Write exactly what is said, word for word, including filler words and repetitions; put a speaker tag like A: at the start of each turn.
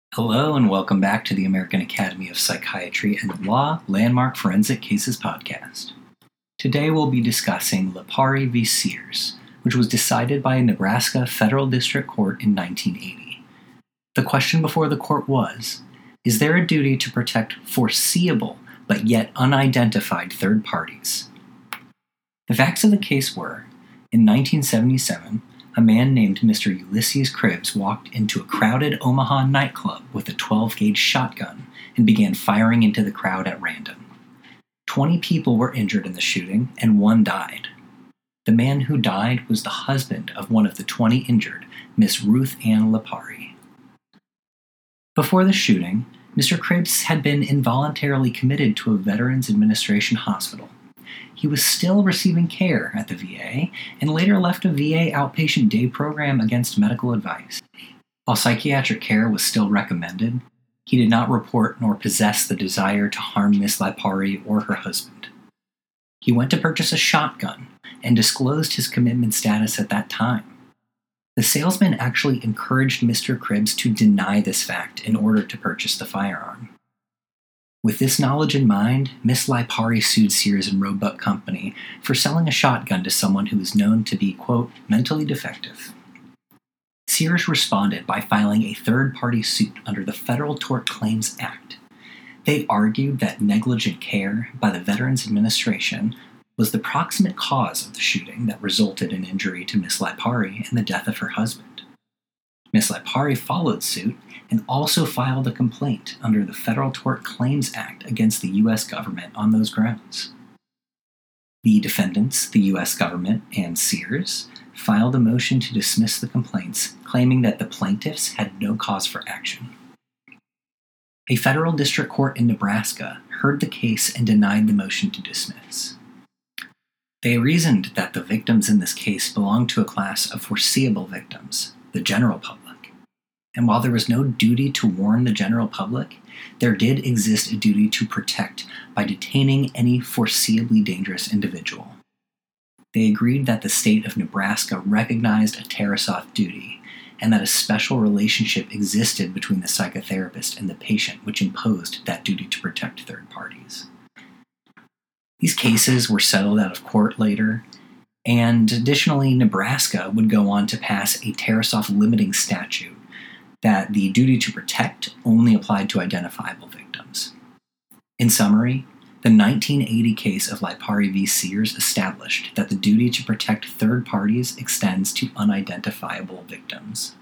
A: Hello and welcome back to the American Academy of Psychiatry and Law Landmark Forensic Cases podcast. Today we'll be discussing Lipari v. Sears, which was decided by a Nebraska Federal District Court in nineteen eighty. The question before the court was, is there a duty to protect foreseeable but yet unidentified third parties? The facts of the case were, in nineteen seventy-seven, a man named Mister Ulysses Cribbs walked into a crowded Omaha nightclub with a twelve gauge shotgun and began firing into the crowd at random. Twenty people were injured in the shooting, and one died. The man who died was the husband of one of the twenty injured, Miss Ruth Ann Lipari. Before the shooting, Mister Cribbs had been involuntarily committed to a Veterans Administration hospital. He was still receiving care at the V A, and later left a V A outpatient day program against medical advice. While psychiatric care was still recommended, he did not report nor possess the desire to harm Miss Lipari or her husband. He went to purchase a shotgun and disclosed his commitment status at that time. The salesman actually encouraged Mister Cribbs to deny this fact in order to purchase the firearm. With this knowledge in mind, Miss Lipari sued Sears and Roebuck Company for selling a shotgun to someone who was known to be, quote, mentally defective. Sears responded by filing a third-party suit under the Federal Tort Claims Act. They argued that negligent care by the Veterans Administration was the proximate cause of the shooting that resulted in injury to Miss Lipari and the death of her husband. Miss Lipari followed suit and also filed a complaint under the Federal Tort Claims Act against the U S government on those grounds. The defendants, the U S government, and Sears, filed a motion to dismiss the complaints, claiming that the plaintiffs had no cause for action. A federal district court in Nebraska heard the case and denied the motion to dismiss. They reasoned that the victims in this case belonged to a class of foreseeable victims, the general public. And while there was no duty to warn the general public, there did exist a duty to protect by detaining any foreseeably dangerous individual. They agreed that the state of Nebraska recognized a Tarasoff duty, and that a special relationship existed between the psychotherapist and the patient, which imposed that duty to protect third parties. These cases were settled out of court later, and additionally, Nebraska would go on to pass a Tarasoff limiting statute that the duty to protect only applied to identifiable victims. In summary, the nineteen eighty case of Lipari v. Sears established that the duty to protect third parties extends to unidentifiable victims.